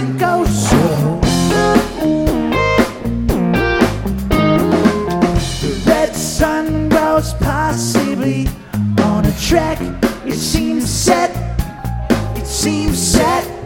doesn't go so. The red sun grows possibly on a track. It seems set.